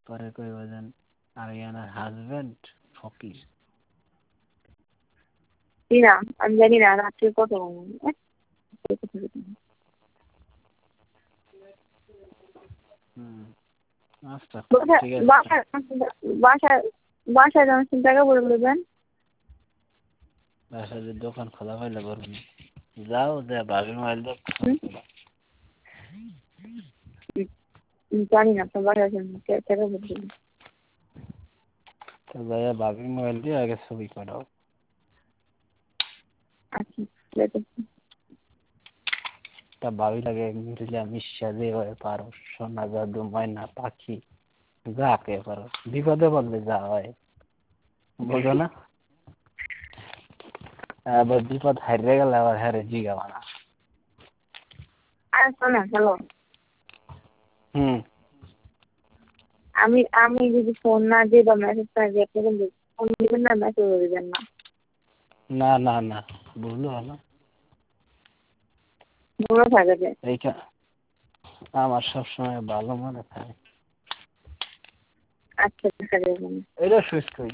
পরে কইবা যেন আরিয়ানার হাজবেন্ড ফকির। কি নাম আমি জানি না, রাত্রে কত আচ্ছা ঠিক আছে। বাসায় যখন টাকা পরে বলবেন বাসায় যে দোকান খোলা হইলে করবেন, যাও যে ভাবির মোবাইল দিয়ে জানি না আপনার বাসায় টাকা পরে দেবেন। তো ভাইয়া ভাবির মোবাইল দিয়ে আগে ছবি করাও। আচ্ছা ঠিক আছে। তা ভাবি লাগে মিলিয়া মিশা যেভাবে পারো, সোনা জাদু ময়না পাখি যাকে পারো, বিপদে পড়লে যা হয় বোঝো না। আবার বিপদ হারিয়ে গেলে আবার হারে জিগাবা না। আর শোনা হ্যালো, আমি যদি ফোন না দিই বা মেসেজ না দিই আপনি ফোন দিবেন না, মেসেজ দিবেন না। না না না বুঝলো না, মনে থাকে যে এইটা আমার সবসময় ভালো মনে থাকে। আচ্ছা ঠিক আছে। এটা সুস্থ।